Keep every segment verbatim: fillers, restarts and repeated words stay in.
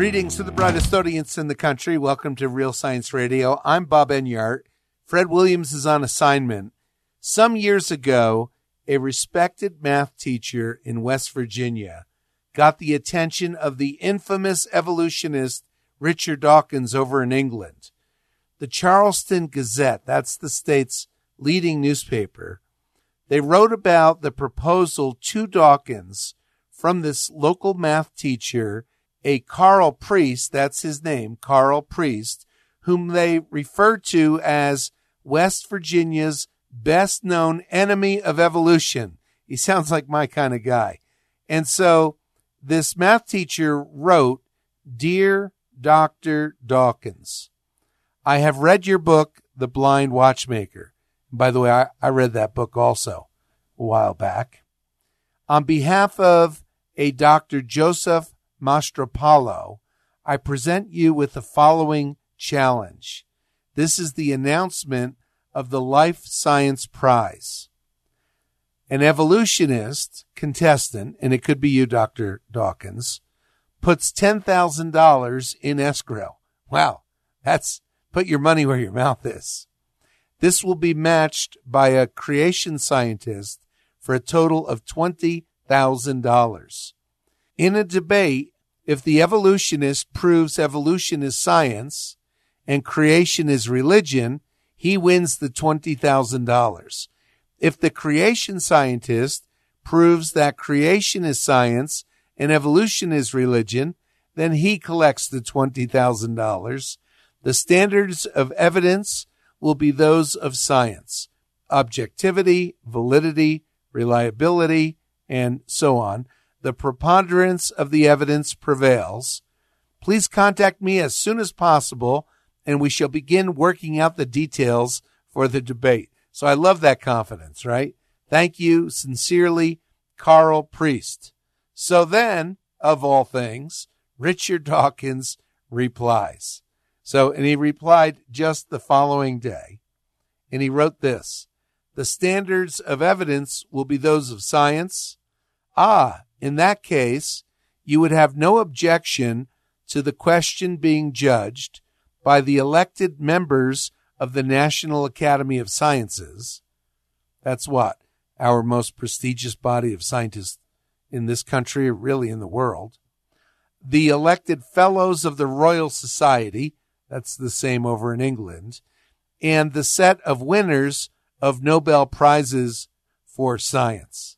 Greetings to the brightest audience in the country. Welcome to Real Science Radio. I'm Bob Enyart. Fred Williams is on assignment. Some years ago, a respected math teacher in West Virginia got the attention of the infamous evolutionist Richard Dawkins over in England. The Charleston Gazette, that's the state's leading newspaper, they wrote about the proposal to Dawkins from this local math teacher, a Carl Priest, that's his name, Carl Priest, whom they referred to as West Virginia's best-known enemy of evolution. He sounds like my kind of guy. And so this math teacher wrote, "Dear Doctor Dawkins, I have read your book, The Blind Watchmaker." By the way, I, I read that book also a while back. On behalf of a Doctor Joseph Mastropalo, I present you with the following challenge. This is the announcement of the Life Science Prize. An evolutionist contestant, and it could be you, Doctor Dawkins, puts ten thousand dollars in escrow. Wow, that's put your money where your mouth is. This will be matched by a creation scientist for a total of twenty thousand dollars. In a debate, if the evolutionist proves evolution is science and creation is religion, he wins the twenty thousand dollars. If the creation scientist proves that creation is science and evolution is religion, then he collects the twenty thousand dollars. The standards of evidence will be those of science: objectivity, validity, reliability, and so on. The preponderance of the evidence prevails. Please contact me as soon as possible, and we shall begin working out the details for the debate. So I love that confidence, right? Thank you sincerely, Carl Priest. So then, of all things, Richard Dawkins replies. So, and he replied just the following day. And he wrote this: "The standards of evidence will be those of science. Ah, in that case, you would have no objection to the question being judged by the elected members of the National Academy of Sciences." That's what? Our most prestigious body of scientists in this country, really in the world. "The elected fellows of the Royal Society," that's the same over in England, "and the set of winners of Nobel Prizes for science."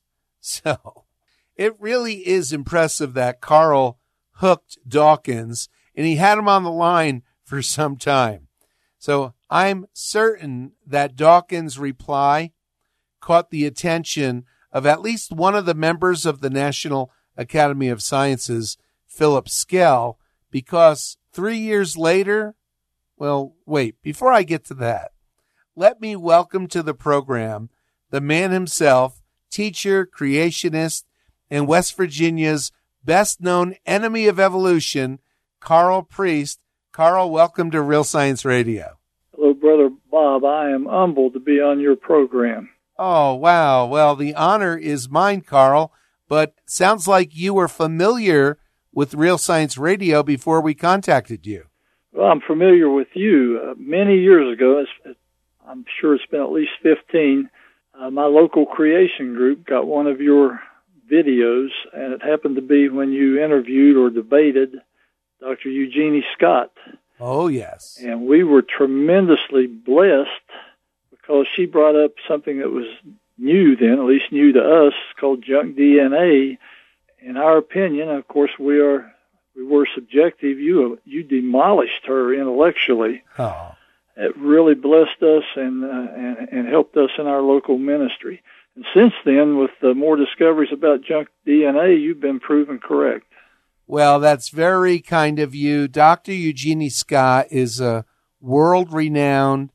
So it really is impressive that Carl hooked Dawkins, and he had him on the line for some time. So I'm certain that Dawkins' reply caught the attention of at least one of the members of the National Academy of Sciences, Philip Skell, because three years later, well, wait, before I get to that, let me welcome to the program the man himself, teacher, creationist, and West Virginia's best-known enemy of evolution, Carl Priest. Carl, welcome to Real Science Radio. Hello, Brother Bob. I am humbled to be on your program. Oh, wow. Well, the honor is mine, Carl, but sounds like you were familiar with Real Science Radio before we contacted you. Well, I'm familiar with you. Uh, many years ago, it's, I'm sure it's been at least fifteen, uh, my local creation group got one of your videos, and it happened to be when you interviewed or debated Doctor Eugenie Scott. Oh, yes. And we were tremendously blessed because she brought up something that was new then, at least new to us, called junk D N A. In our opinion, of course, we are we were subjective. You you demolished her intellectually. Oh. It really blessed us and, uh, and and helped us in our local ministry. And since then, with uh, more discoveries about junk D N A, you've been proven correct. Well, that's very kind of you. Doctor Eugenie Scott is a world-renowned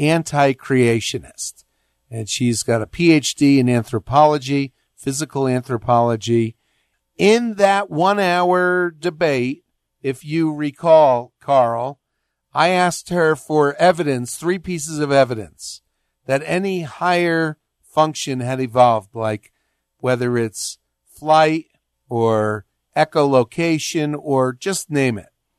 anti-creationist, and she's got a P H D in anthropology, physical anthropology. In that one-hour debate, if you recall, Carl, I asked her for evidence, three pieces of evidence, that any higher function had evolved, like whether it's flight or echolocation or just name it.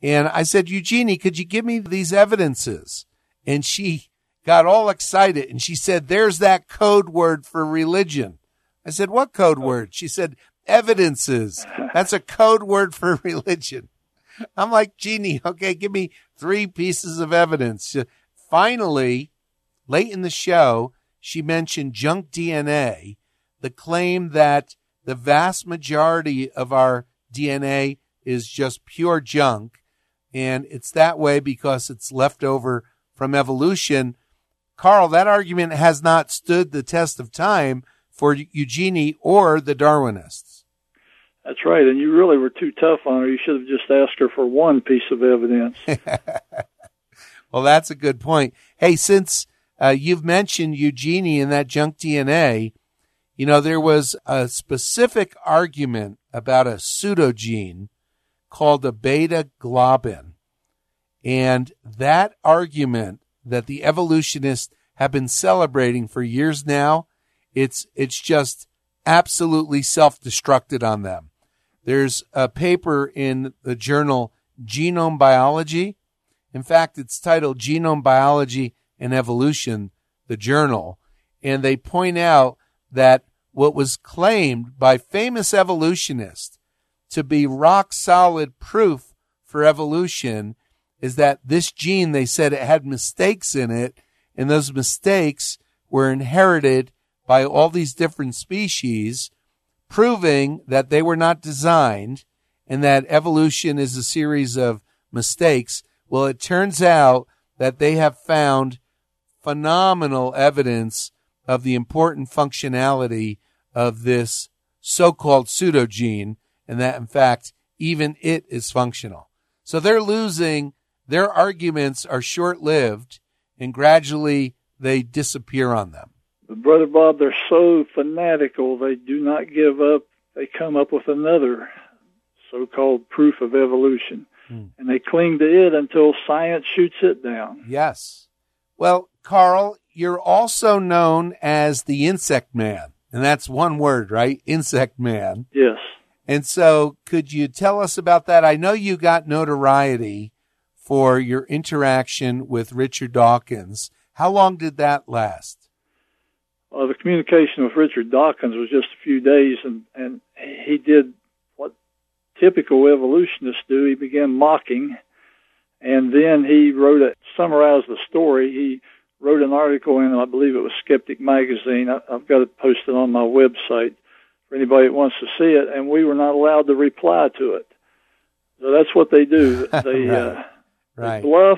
And I said, Eugenie, could you give me these evidences? And she got all excited and she said, there's that code word for religion. I said, what code word? She said, evidences. That's a code word for religion. I'm like, Jeannie, okay, give me three pieces of evidence. Finally, late in the show, she mentioned junk D N A, the claim that the vast majority of our D N A is just pure junk. And it's that way because it's left over from evolution. Carl, that argument has not stood the test of time for Eugenie or the Darwinists. That's right. And you really were too tough on her. You should have just asked her for one piece of evidence. Well, that's a good point. Hey, since uh, you've mentioned Eugenie and that junk D N A, you know, there was a specific argument about a pseudogene called a beta globin. And that argument that the evolutionists have been celebrating for years now, it's it's just absolutely self-destructed on them. There's a paper in the journal Genome Biology. In fact, it's titled Genome Biology and Evolution, the journal. And they point out that what was claimed by famous evolutionists to be rock-solid proof for evolution is that this gene, they said it had mistakes in it, and those mistakes were inherited by all these different species, proving that they were not designed and that evolution is a series of mistakes. Well, it turns out that they have found phenomenal evidence of the important functionality of this so-called pseudogene, and that, in fact, even it is functional. So they're losing. Their arguments are short-lived, and gradually they disappear on them. But Brother Bob, they're so fanatical, they do not give up. They come up with another so-called proof of evolution, hmm. and they cling to it until science shoots it down. Yes. Well, Carl, you're also known as the Insect Man, and that's one word, right? Insect Man. Yes. And so could you tell us about that? I know you got notoriety for your interaction with Richard Dawkins. How long did that last? Well, the communication with Richard Dawkins was just a few days, and, and he did what typical evolutionists do. He began mocking, and then he wrote it, summarized the story. He wrote an article in, I believe it was Skeptic Magazine. I, I've got it posted on my website for anybody that wants to see it, and we were not allowed to reply to it. So that's what they do. They, right. uh, right. they bluff,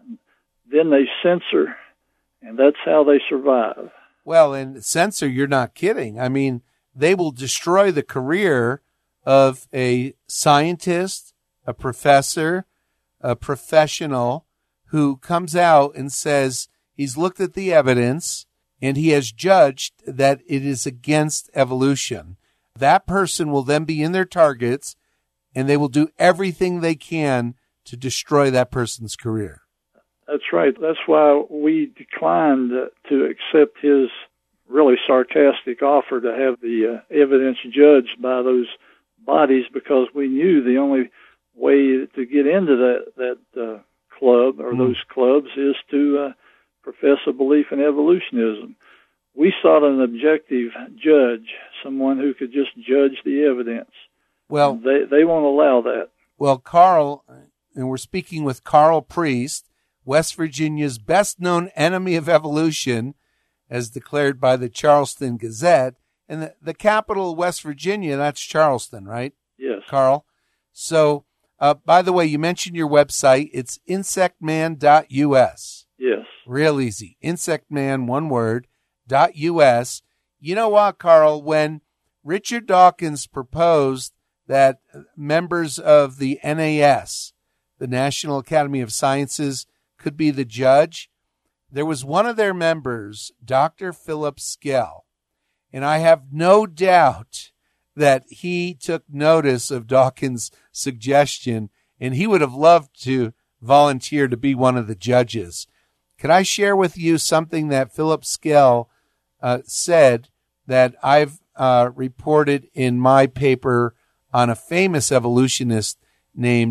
then they censor, and that's how they survive. Well, and censor, you're not kidding. I mean, they will destroy the career of a scientist, a professor, a professional who comes out and says he's looked at the evidence and he has judged that it is against evolution. That person will then be in their targets, and they will do everything they can to destroy that person's career. That's right. That's why we declined to accept his really sarcastic offer to have the uh, evidence judged by those bodies, because we knew the only way to get into that that uh, club or mm. those clubs is to uh, profess a belief in evolutionism. We sought an objective judge, someone who could just judge the evidence. Well, and they they won't allow that. Well, Carl, and we're speaking with Carl Priest, West Virginia's best-known enemy of evolution, as declared by the Charleston Gazette. And the, the capital of West Virginia, that's Charleston, right? Yes. Carl. So, uh, by the way, you mentioned your website. It's insect man dot U S. Yes. Real easy. Insectman, one word, dot U S. You know what, Carl? When Richard Dawkins proposed that members of the N A S, the National Academy of Sciences, could be the judge, there was one of their members, Doctor Philip Skell, and I have no doubt that he took notice of Dawkins' suggestion, and he would have loved to volunteer to be one of the judges. Could I share with you something that Philip Skell uh, said that I've uh, reported in my paper on a famous evolutionist named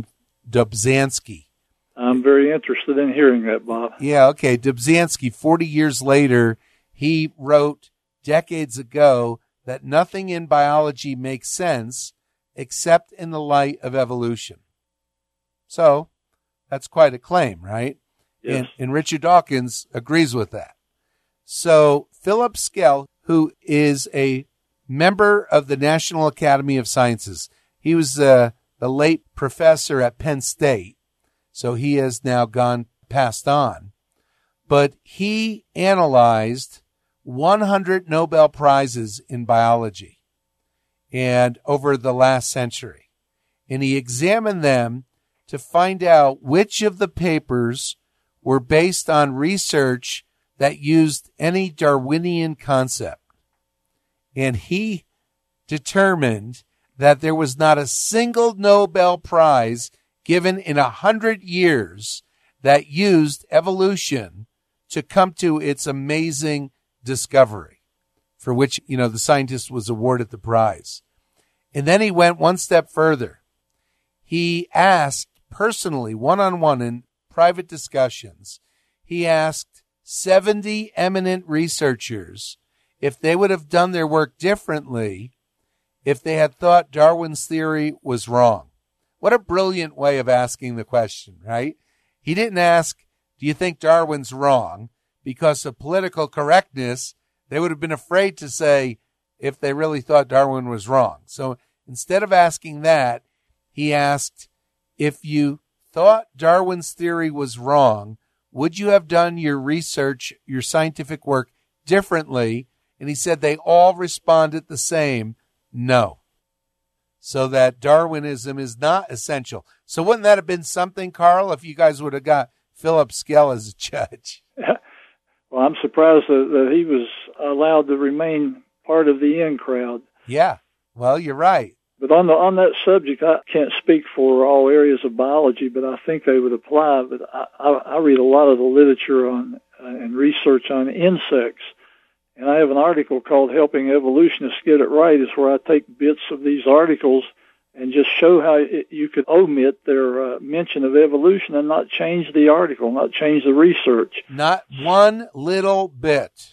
Dobzhansky. I'm very interested in hearing that, Bob. Yeah, okay. Dobzhansky, forty years later, he wrote decades ago that nothing in biology makes sense except in the light of evolution. So that's quite a claim, right? Yes. And, and Richard Dawkins agrees with that. So Philip Skell, who is a member of the National Academy of Sciences, he was uh, the late professor at Penn State, so he has now gone passed on. But he analyzed one hundred Nobel Prizes in biology and over the last century. And he examined them to find out which of the papers were based on research that used any Darwinian concept. And he determined that there was not a single Nobel Prize given in a hundred years that used evolution to come to its amazing discovery, for which, you know, the scientist was awarded the prize. And then he went one step further. He asked personally, one-on-one in private discussions, he asked seventy eminent researchers if they would have done their work differently if they had thought Darwin's theory was wrong. What a brilliant way of asking the question, right? He didn't ask, do you think Darwin's wrong? Because of political correctness, they would have been afraid to say if they really thought Darwin was wrong. So instead of asking that, he asked, if you thought Darwin's theory was wrong, would you have done your research, your scientific work differently? And he said they all responded the same, no. So that Darwinism is not essential. So wouldn't that have been something, Carl, if you guys would have got Philip Skell as a judge? Well, I'm surprised that, that he was allowed to remain part of the in crowd. Yeah, well, you're right. But on the on that subject, I can't speak for all areas of biology, but I think they would apply. But I, I, I read a lot of the literature on uh, and research on insects, and I have an article called "Helping Evolutionists Get It Right," is where I take bits of these articles and just show how it, you could omit their uh, mention of evolution and not change the article, not change the research. Not one little bit.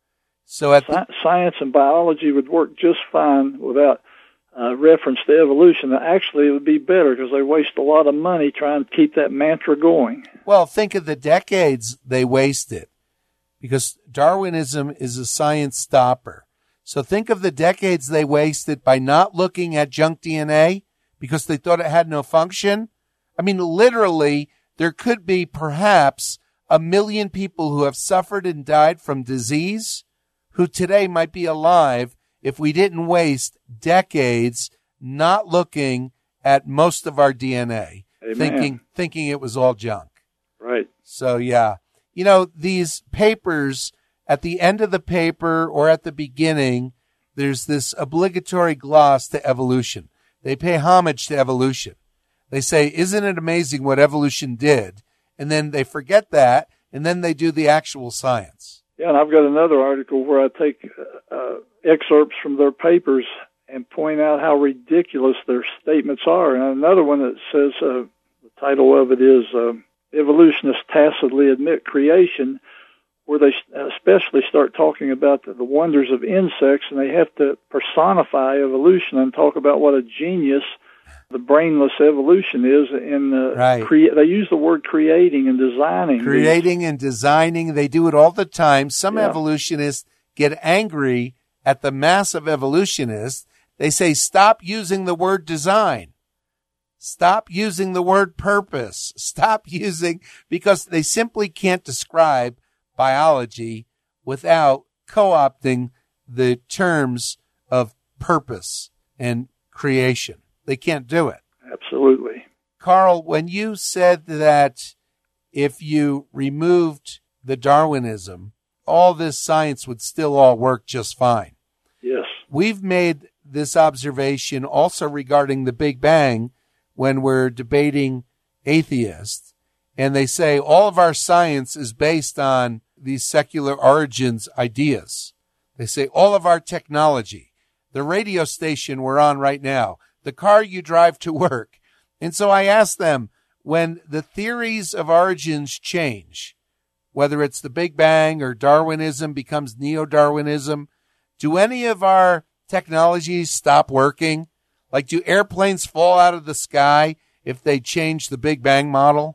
So at the- science and biology would work just fine without Uh, reference to evolution. Actually, it would be better because they waste a lot of money trying to keep that mantra going. Well, think of the decades they wasted, because Darwinism is a science stopper. So think of the decades they wasted by not looking at junk D N A because they thought it had no function. I mean, literally, there could be perhaps a million people who have suffered and died from disease who today might be alive if we didn't waste decades not looking at most of our D N A, Amen. thinking thinking it was all junk. Right. So, yeah. You know, these papers, at the end of the paper or at the beginning, there's this obligatory gloss to evolution. They pay homage to evolution. They say, isn't it amazing what evolution did? And then they forget that, and then they do the actual science. Yeah, and I've got another article where I take uh, excerpts from their papers and point out how ridiculous their statements are. And another one that says, uh, the title of it is uh, Evolutionists Tacitly Admit Creation, where they especially start talking about the, the wonders of insects, and they have to personify evolution and talk about what a genius the brainless evolution is. In uh, right. crea- they use the word creating and designing. Creating and designing. They do it all the time. Some Yeah. evolutionists get angry at the mass of evolutionists. They say, stop using the word design. Stop using the word purpose. Stop using, because they simply can't describe biology without co-opting the terms of purpose and creation. They can't do it. Absolutely. Carl, when you said that if you removed the Darwinism, all this science would still all work just fine. Yes. We've made this observation also regarding the Big Bang when we're debating atheists, and they say all of our science is based on these secular origins ideas. They say all of our technology, the radio station we're on right now, the car you drive to work. And so I asked them, when the theories of origins change, whether it's the Big Bang or Darwinism becomes neo-Darwinism, do any of our technologies stop working? Like, do airplanes fall out of the sky if they change the Big Bang model?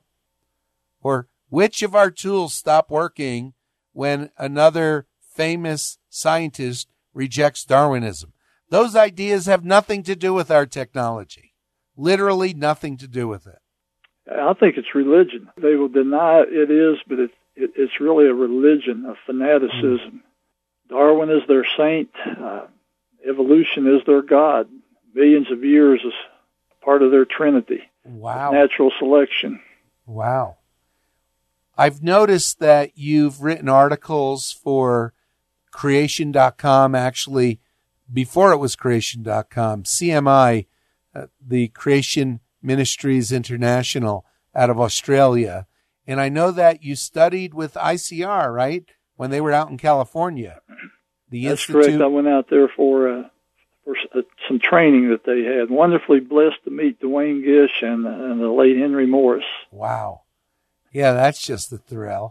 Or which of our tools stop working when another famous scientist rejects Darwinism? Those ideas have nothing to do with our technology. Literally nothing to do with it. I think it's religion. They will deny it is, but it, it, it's really a religion, a fanaticism. Mm. Darwin is their saint. Uh, evolution is their God. Millions of years is part of their trinity. Wow. Natural selection. Wow. I've noticed that you've written articles for creation dot com, actually, before it was creation dot com, C M I, uh, the Creation Ministries International out of Australia. And I know that you studied with I C R, right, when they were out in California. The That's Institute... correct. I went out there for, uh, for uh, some training that they had. Wonderfully blessed to meet Dwayne Gish and, uh, and the late Henry Morris. Wow. Yeah, that's just a thrill.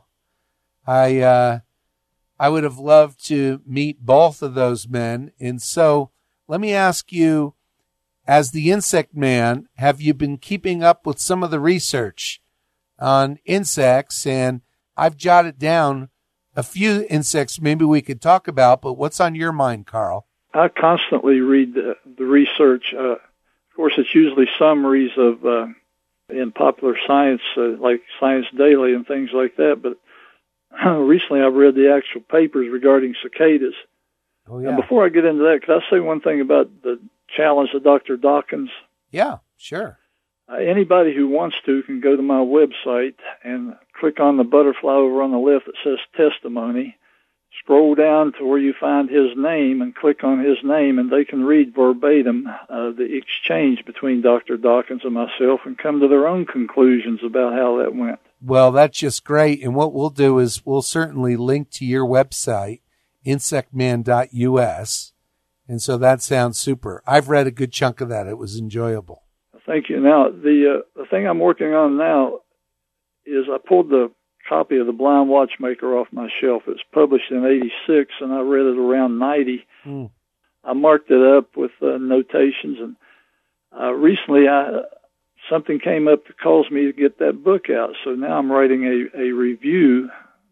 I uh, I would have loved to meet both of those men. And so let me ask you, as the insect man, have you been keeping up with some of the research on insects? And I've jotted down a few insects maybe we could talk about, but what's on your mind, Carl? I constantly read the, the research. Uh, of course, it's usually summaries of... Uh, in popular science, uh, like Science Daily and things like that. But recently I've read the actual papers regarding cicadas. Oh, yeah. And before I get into that, could I say one thing about the challenge of Doctor Dawkins? Yeah, sure. Uh, anybody who wants to can go to my website and click on the butterfly over on the left that says testimony. Scroll down to where you find his name and click on his name, and they can read verbatim uh, the exchange between Doctor Dawkins and myself and come to their own conclusions about how that went. Well, that's just great. And what we'll do is we'll certainly link to your website, insect man dot U S. And so that sounds super. I've read a good chunk of that. It was enjoyable. Thank you. Now, the, uh, the thing I'm working on now is I pulled the copy of The Blind Watchmaker off my shelf. It was published in eighty-six, and I read it around ninety. Mm. I marked it up with uh, notations, and uh, recently I, something came up that caused me to get that book out. So now I'm writing a, a review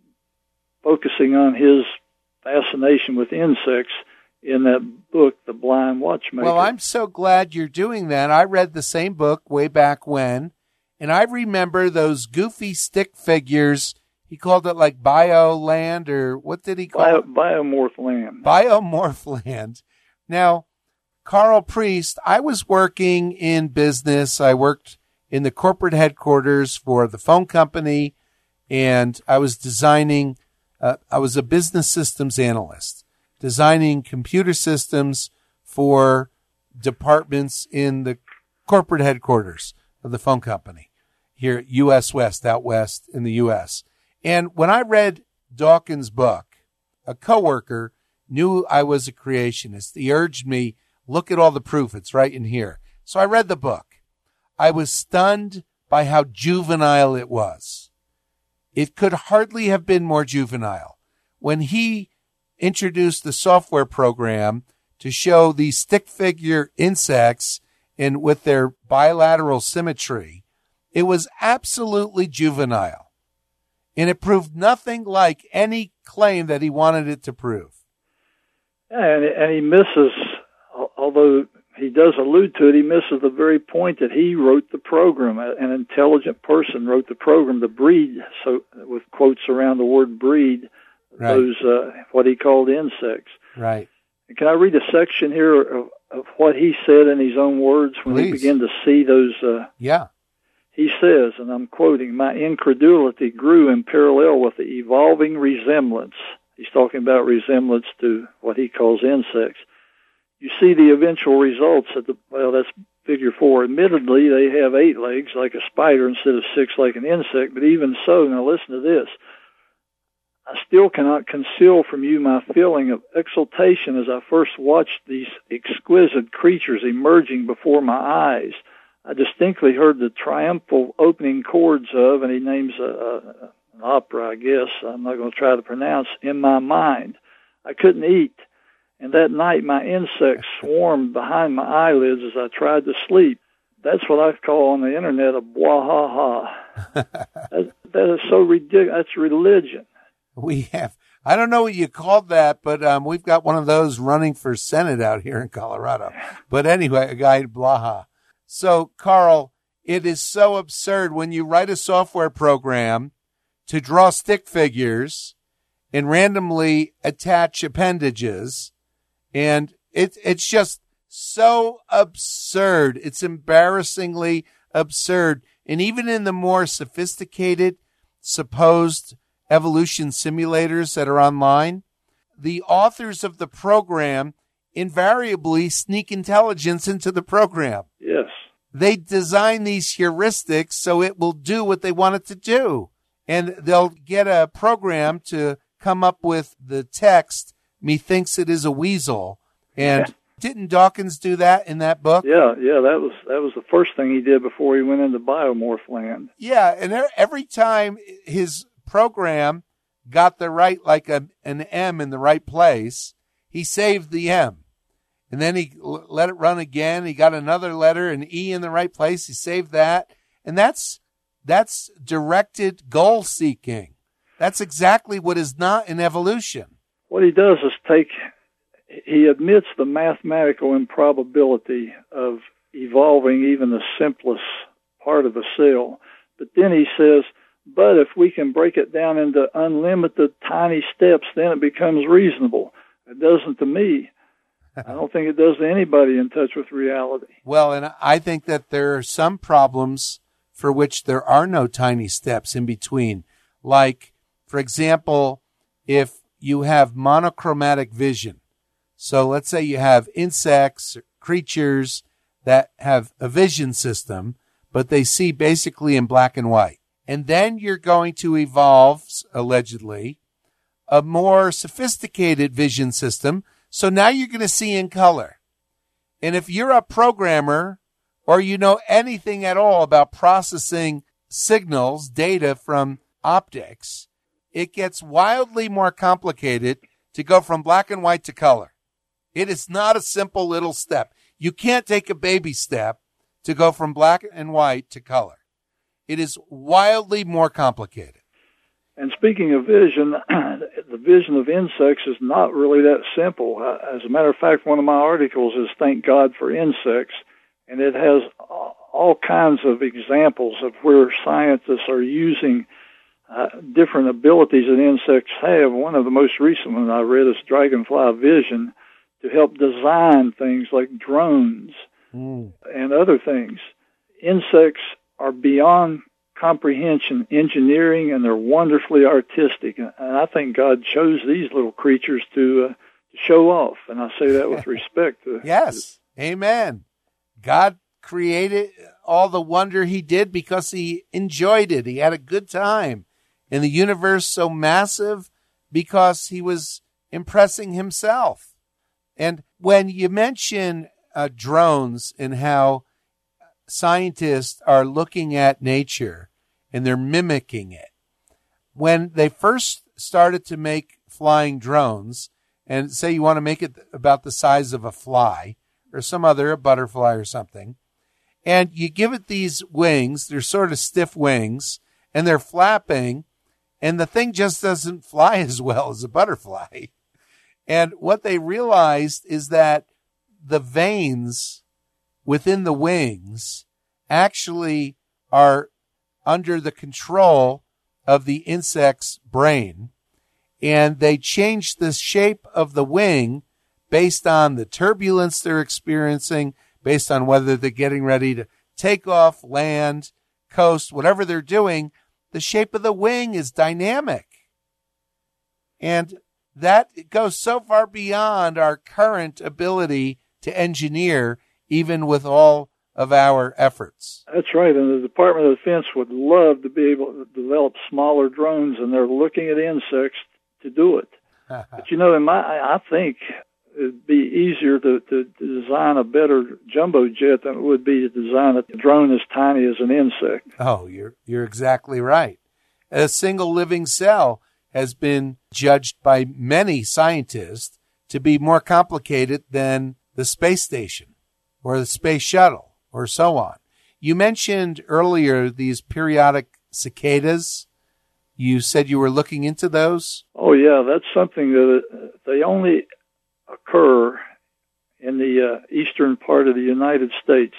focusing on his fascination with insects in that book, The Blind Watchmaker. Well, I'm so glad you're doing that. I read the same book way back when. And I remember those goofy stick figures. He called it like Bioland, or what did he call Bio, it? Biomorph Land. Biomorph Land. Now, Carl Priest, I was working in business. I worked in the corporate headquarters for the phone company, and I was designing, uh, I was a business systems analyst, designing computer systems for departments in the corporate headquarters of the phone company here at U S West, out west in the U S. And when I read Dawkins' book, a coworker knew I was a creationist. He urged me, look at all the proof. It's right in here. So I read the book. I was stunned by how juvenile it was. It could hardly have been more juvenile. When he introduced the software program to show these stick figure insects and with their bilateral symmetry, it was absolutely juvenile. And it proved nothing like any claim that he wanted it to prove. Yeah, and, and he misses, although he does allude to it, he misses the very point that he wrote the program. An intelligent person wrote the program to breed, so with quotes around the word breed, right. those, uh, what he called insects. Right. Can I read a section here of, of what he said in his own words when Please. he began to see those? Uh, yeah. He says, and I'm quoting, "My incredulity grew in parallel with the evolving resemblance." He's talking about resemblance to what he calls insects. "You see the eventual results at the, well, that's figure four. Admittedly, they have eight legs like a spider instead of six like an insect, but even so," now listen to this, "I still cannot conceal from you my feeling of exultation as I first watched these exquisite creatures emerging before my eyes. I distinctly heard the triumphal opening chords of, and he names a, a, an opera, I guess, I'm not going to try to pronounce, In My Mind. I couldn't eat, and that night my insects swarmed behind my eyelids as I tried to sleep. That's what I call on the internet a bwahaha. that, that is so ridiculous. That's religion. We have, I don't know what you called that, but um, we've got one of those running for Senate out here in Colorado. But anyway, a guy, Blaha. So, Carl, it is so absurd when you write a software program to draw stick figures and randomly attach appendages, and it, it's just so absurd. It's embarrassingly absurd. And even in the more sophisticated supposed evolution simulators that are online, the authors of the program invariably sneak intelligence into the program. Yes. They design these heuristics so it will do what they want it to do. And they'll get a program to come up with the text, methinks it is a weasel. And yeah. Didn't Dawkins do that in that book? Yeah, yeah, that was that was the first thing he did before he went into biomorph land. Yeah, and every time his program got the right, like a, an M in the right place, he saved the M. And then he let it run again. He got another letter, an E in the right place. He saved that. And that's that's directed goal seeking. That's exactly what is not in evolution. What he does is take, he admits the mathematical improbability of evolving even the simplest part of a cell. But then he says, but if we can break it down into unlimited tiny steps, then it becomes reasonable. It doesn't to me. I don't think it does to anybody in touch with reality. Well, and I think that there are some problems for which there are no tiny steps in between. Like, for example, if you have monochromatic vision. So let's say you have insects, creatures that have a vision system, but they see basically in black and white. And then you're going to evolve, allegedly, a more sophisticated vision system. So now you're going to see in color. And if you're a programmer or you know anything at all about processing signals, data from optics, it gets wildly more complicated to go from black and white to color. It is not a simple little step. You can't take a baby step to go from black and white to color. It is wildly more complicated. And speaking of vision, the vision of insects is not really that simple. As a matter of fact, one of my articles is Thank God for Insects, and it has all kinds of examples of where scientists are using uh, different abilities that insects have. One of the most recent ones I read is Dragonfly Vision to help design things like drones mm. and other things. Insects are beyond comprehension engineering, and they're wonderfully artistic. And I think God chose these little creatures to, uh, to show off, and I say that with respect. To, yes, to, amen. God created all the wonder he did because he enjoyed it. He had a good time. And the universe so massive because he was impressing himself. And when you mention uh, drones and how scientists are looking at nature and they're mimicking it. When they first started to make flying drones, and say you want to make it about the size of a fly or some other, a butterfly or something, and you give it these wings, they're sort of stiff wings, and they're flapping, and the thing just doesn't fly as well as a butterfly. And what they realized is that the veins within the wings actually are under the control of the insect's brain, and they change the shape of the wing based on the turbulence they're experiencing, based on whether they're getting ready to take off, land, coast, whatever they're doing. The shape of the wing is dynamic. And that goes so far beyond our current ability to engineer, even with all of our efforts. That's right, and the Department of Defense would love to be able to develop smaller drones, and they're looking at insects to do it. But you know, in my, I think it'd be easier to, to, to design a better jumbo jet than it would be to design a drone as tiny as an insect. Oh, you're you're exactly right. A single living cell has been judged by many scientists to be more complicated than the space station or the space shuttle or so on. You mentioned earlier these periodic cicadas. You said you were looking into those? Oh, yeah, that's something that uh, they only occur in the uh, eastern part of the United States,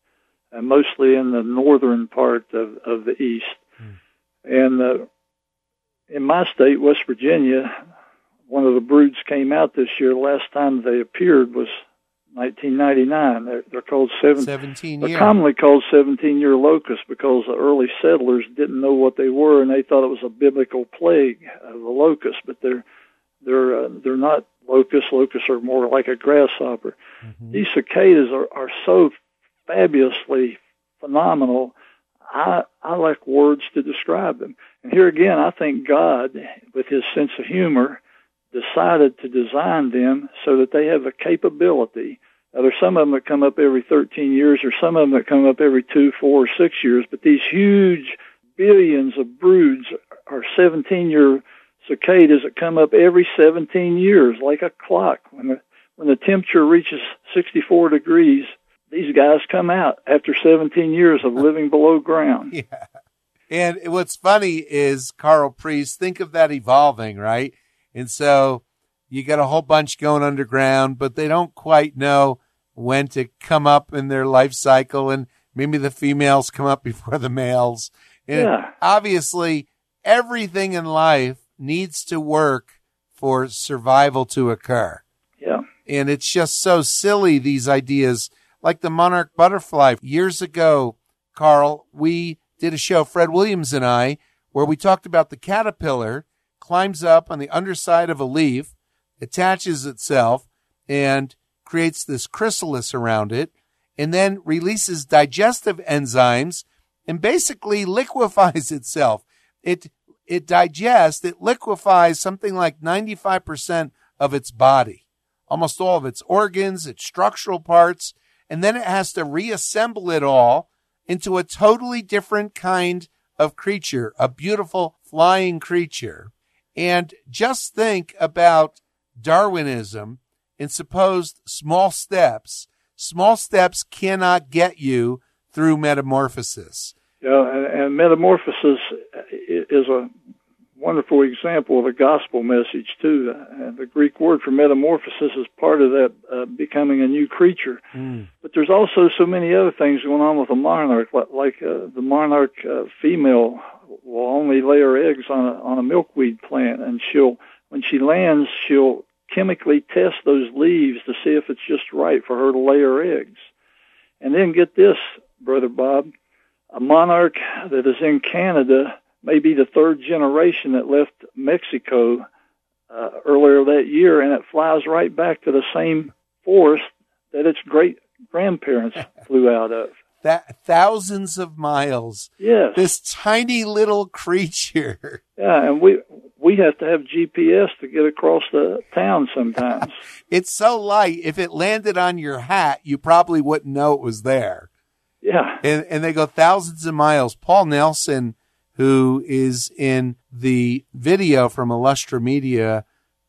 and mostly in the northern part of, of the east. Hmm. And uh, in my state, West Virginia, one of the broods came out this year. The last time they appeared was nineteen ninety-nine. They're, they're called seven, seventeen they're year. commonly called seventeen-year locusts because the early settlers didn't know what they were, and they thought it was a biblical plague of the locust. But they're they're uh, they're not locusts. Locusts are more like a grasshopper. Mm-hmm. These cicadas are, are so fabulously phenomenal. I I lack words to describe them. And here again, I think God, with His sense of humor, decided to design them so that they have a capability. Now, there's some of them that come up every thirteen years, or some of them that come up every two, four, or six years, but these huge billions of broods are seventeen-year cicadas that come up every seventeen years, like a clock. When the, when the temperature reaches sixty-four degrees, these guys come out after seventeen years of living below ground. Yeah. And what's funny is, Carl Priest, think of that evolving, right? And so you got a whole bunch going underground, but they don't quite know when to come up in their life cycle. And maybe the females come up before the males. And yeah. Obviously, everything in life needs to work for survival to occur. Yeah. And it's just so silly, these ideas, like the monarch butterfly. Years ago, Carl, we did a show, Fred Williams and I, where we talked about the caterpillar climbs up on the underside of a leaf, attaches itself, and creates this chrysalis around it, and then releases digestive enzymes and basically liquefies itself. It it digests, it liquefies something like ninety-five percent of its body, almost all of its organs, its structural parts, and then it has to reassemble it all into a totally different kind of creature, a beautiful flying creature. And just think about Darwinism and supposed small steps. Small steps cannot get you through metamorphosis. Yeah, and, and metamorphosis is a wonderful example of a gospel message, too. And the Greek word for metamorphosis is part of that uh, becoming a new creature. Mm. But there's also so many other things going on with a monarch, like, like uh, the monarch uh, female will only lay her eggs on a, on a milkweed plant, and she'll, when she lands, she'll chemically test those leaves to see if it's just right for her to lay her eggs. And then get this, Brother Bob, a monarch that is in Canada may be the third generation that left Mexico uh, earlier that year, and it flies right back to the same forest that its great-grandparents flew out of. That thousands of miles. Yes. This tiny little creature. Yeah, and we we have to have G P S to get across the town sometimes. It's so light, if it landed on your hat, you probably wouldn't know it was there. Yeah. And and they go thousands of miles. Paul Nelson, who is in the video from Illustra Media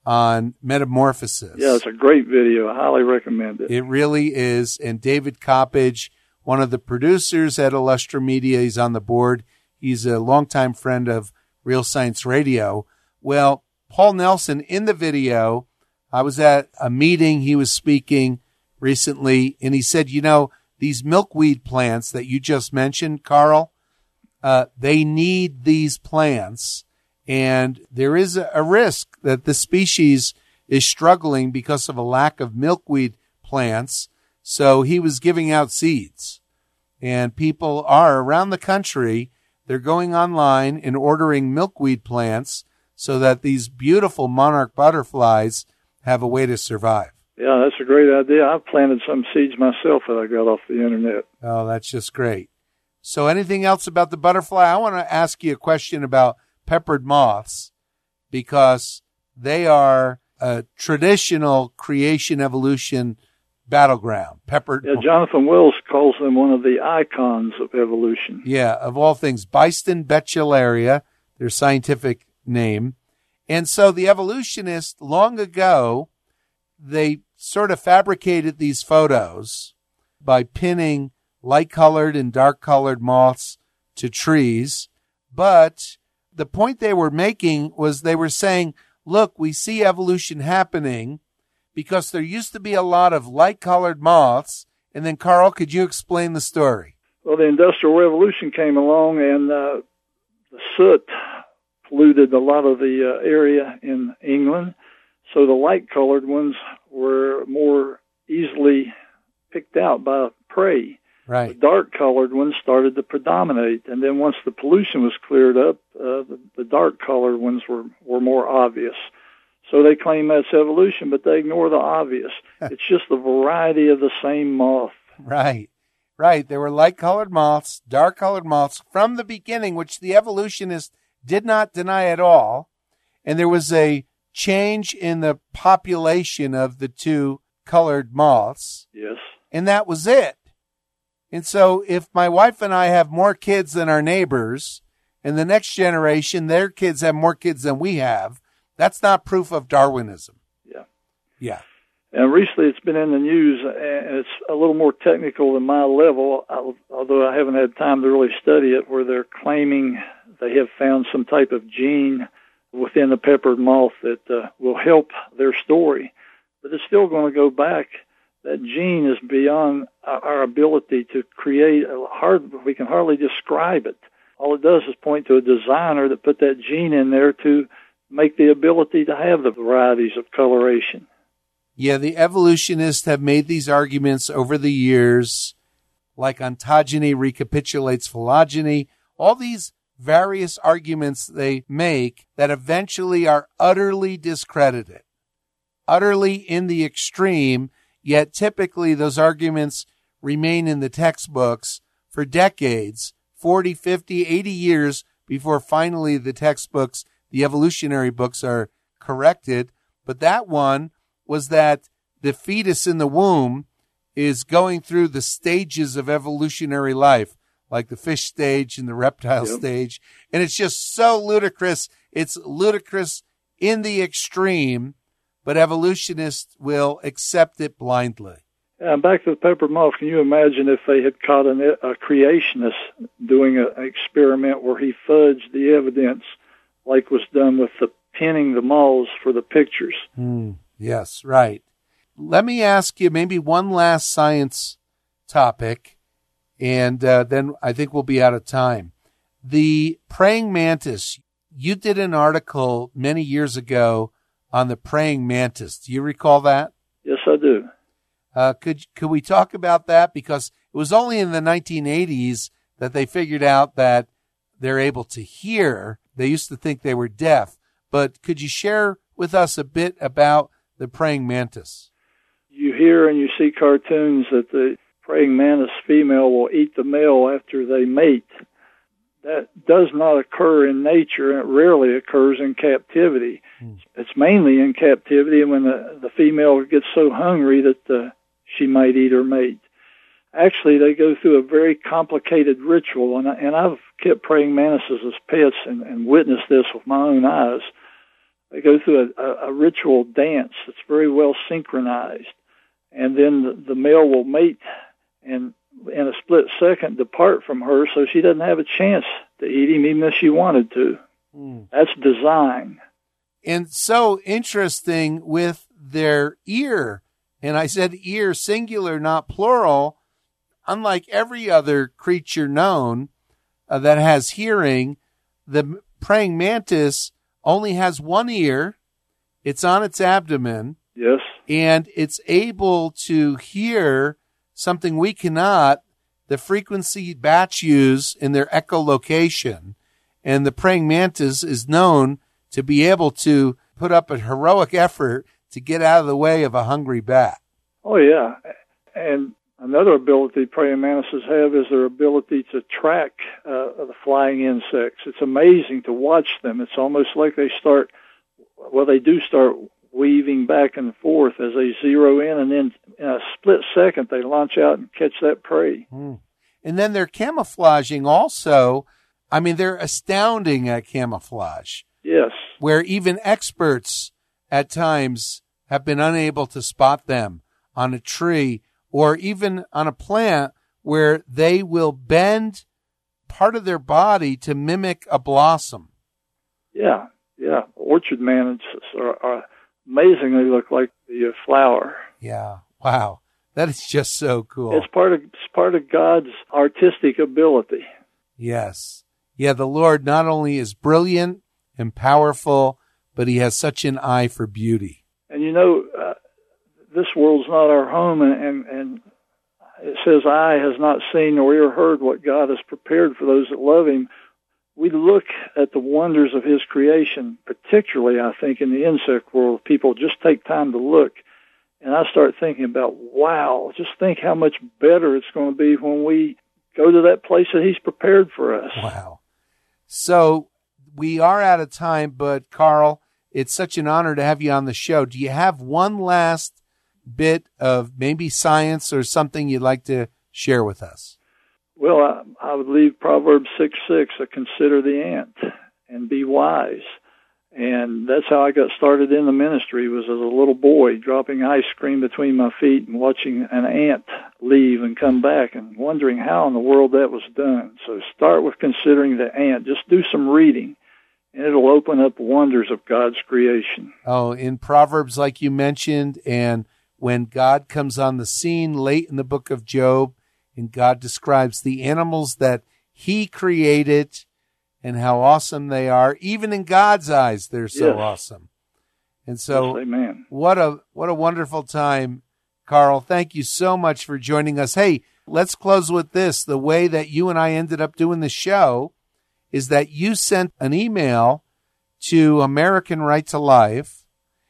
on Metamorphosis. Yeah, it's a great video. I highly recommend it. It really is. And David Coppage, one of the producers at Illustra Media, he's on the board. He's a longtime friend of Real Science Radio. Well, Paul Nelson, in the video, I was at a meeting, he was speaking recently, and he said, you know, these milkweed plants that you just mentioned, Carl, uh, they need these plants, and there is a, a risk that the species is struggling because of a lack of milkweed plants. So he was giving out seeds, and people are around the country. They're going online and ordering milkweed plants so that these beautiful monarch butterflies have a way to survive. Yeah, that's a great idea. I've planted some seeds myself that I got off the internet. Oh, that's just great. So anything else about the butterfly? I want to ask you a question about peppered moths, because they are a traditional creation evolution battleground. Peppered. Yeah, Jonathan Wells calls them one of the icons of evolution. Yeah, of all things, Byston betullaria, their scientific name. And so the evolutionists, long ago, they sort of fabricated these photos by pinning light-colored and dark-colored moths to trees. But the point they were making was they were saying, look, we see evolution happening because there used to be a lot of light-colored moths. And then, Carl, could you explain the story? Well, the Industrial Revolution came along, and uh, the soot polluted a lot of the uh, area in England. So the light-colored ones were more easily picked out by prey. Right. The dark-colored ones started to predominate. And then once the pollution was cleared up, uh, the, the dark-colored ones were, were more obvious. So they claim that's evolution, but they ignore the obvious. It's just the variety of the same moth. Right, right. There were light-colored moths, dark-colored moths from the beginning, which the evolutionists did not deny at all. And there was a change in the population of the two colored moths. Yes. And that was it. And so if my wife and I have more kids than our neighbors, and the next generation, their kids have more kids than we have, that's not proof of Darwinism. Yeah. Yeah. And recently it's been in the news, and it's a little more technical than my level, although I haven't had time to really study it, where they're claiming they have found some type of gene within the peppered moth that uh, will help their story. But it's still going to go back. That gene is beyond our ability to create. A hard, we can hardly describe it. All it does is point to a designer that put that gene in there to make the ability to have the varieties of coloration. Yeah, the evolutionists have made these arguments over the years, like ontogeny recapitulates phylogeny, all these various arguments they make that eventually are utterly discredited, utterly in the extreme, yet typically those arguments remain in the textbooks for decades, forty, fifty, eighty years before finally the textbooks, the evolutionary books, are corrected. But that one was that the fetus in the womb is going through the stages of evolutionary life, like the fish stage and the reptile Yep. stage. And it's just so ludicrous. It's ludicrous in the extreme, but evolutionists will accept it blindly. And back to the peppered moth, can you imagine if they had caught an, a creationist doing a, an experiment where he fudged the evidence like was done with the pinning the moths for the pictures? Mm, yes, right. Let me ask you maybe one last science topic, and uh, then I think we'll be out of time. The praying mantis, you did an article many years ago on the praying mantis. Do you recall that? Yes, I do. Uh, could could we talk about that? Because it was only in the nineteen eighties that they figured out that they're able to hear. They used to think they were deaf. But could you share with us a bit about the praying mantis? You hear and you see cartoons that the praying mantis female will eat the male after they mate. That does not occur in nature, and it rarely occurs in captivity. Hmm. It's mainly in captivity when the, the female gets so hungry that uh, she might eat her mate. Actually, they go through a very complicated ritual, and, I, and I've kept praying mantises as pets and, and witnessed this with my own eyes. They go through a, a, a ritual dance that's very well synchronized, and then the, the male will mate and in a split second depart from her, so she doesn't have a chance to eat him even if she wanted to. Mm. That's design. And so interesting with their ear, and I said ear singular, not plural. Unlike every other creature known uh, that has hearing, the praying mantis only has one ear. It's on its abdomen. Yes. And it's able to hear something we cannot, the frequency bats use in their echolocation. And the praying mantis is known to be able to put up a heroic effort to get out of the way of a hungry bat. Oh, yeah. And another ability praying mantises have is their ability to track uh, the flying insects. It's amazing to watch them. It's almost like they start, well, they do start weaving back and forth as they zero in, and then in a split second they launch out and catch that prey. Mm. And then they're camouflaging also. I mean, they're astounding at camouflage. Yes. Where even experts at times have been unable to spot them on a tree or even on a plant, where they will bend part of their body to mimic a blossom. Yeah, yeah. Orchard manages are, are amazingly look like the flower. Yeah. Wow. That is just so cool. It's part of it's part of God's artistic ability. Yes. Yeah, the Lord not only is brilliant and powerful, but he has such an eye for beauty. And you know, uh, this world's not our home, and, and, and it says, eye has not seen nor ear heard what God has prepared for those that love him. We look at the wonders of his creation, particularly, I think, in the insect world. People just take time to look. And I start thinking about, wow, just think how much better it's going to be when we go to that place that he's prepared for us. Wow. So we are out of time, but Carl, it's such an honor to have you on the show. Do you have one last bit of maybe science or something you'd like to share with us? Well, I, I would leave Proverbs six six, uh, consider the ant and be wise. And that's how I got started in the ministry, was as a little boy, dropping ice cream between my feet and watching an ant leave and come back and wondering how in the world that was done. So start with considering the ant. Just do some reading, and it'll open up wonders of God's creation. Oh, in Proverbs, like you mentioned, and when God comes on the scene late in the book of Job, and God describes the animals that he created and how awesome they are. Even in God's eyes, they're so yes. awesome. And so yes, amen. what a what a wonderful time, Carl. Thank you so much for joining us. Hey, let's close with this. The way that you and I ended up doing the show is that you sent an email to American Right to Life,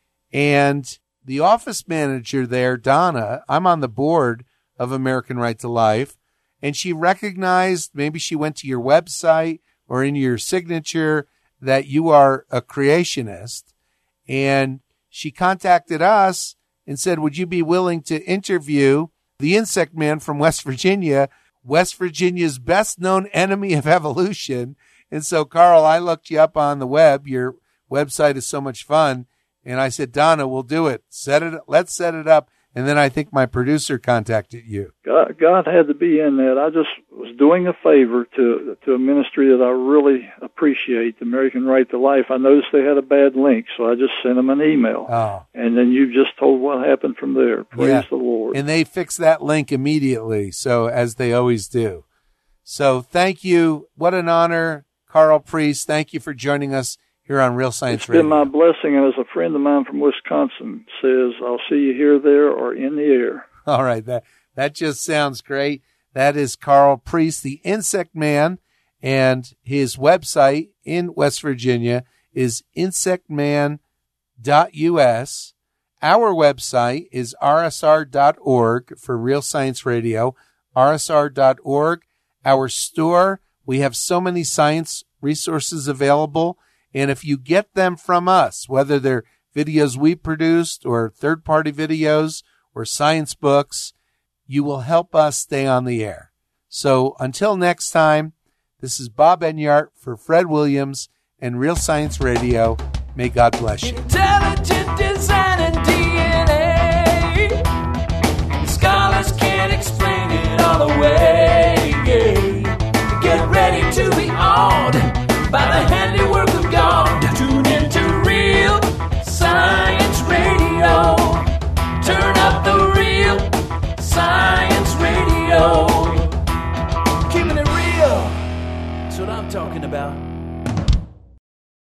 and the office manager there, Donna, I'm on the board of American Right to Life, and she recognized, maybe she went to your website or in your signature, that you are a creationist, and she contacted us and said, would you be willing to interview the Insect Man from West Virginia, West Virginia's best known enemy of evolution? And so, Carl, I looked you up on the web. Your website is so much fun. And I said, Donna, we'll do it. Set it. Let's set it up. And then I think my producer contacted you. God, God had to be in that. I just was doing a favor to to a ministry that I really appreciate, the American Right to Life. I noticed they had a bad link, so I just sent them an email. Oh. And then you just told what happened from there. Praise yeah. the Lord. And they fixed that link immediately, so as they always do. So thank you. What an honor, Carl Priest. Thank you for joining us here on Real Science it's Radio. It's been my blessing, and as a friend of mine from Wisconsin says, I'll see you here, there, or in the air. All right, that that just sounds great. That is Carl Priest, the Insect Man, and his website in West Virginia is insect man dot U S. Our website is R S R dot org for Real Science Radio, R S R dot org. Our store, we have so many science resources available. And if you get them from us, whether they're videos we produced or third-party videos or science books, you will help us stay on the air. So until next time, this is Bob Enyart for Fred Williams and Real Science Radio. May God bless you. Intelligent design and D N A. Scholars can't explain it all away. Get ready to be awed by the handiwork of God. Tune into Real Science Radio. Turn up the Real Science Radio. Keeping it real. That's what I'm talking about.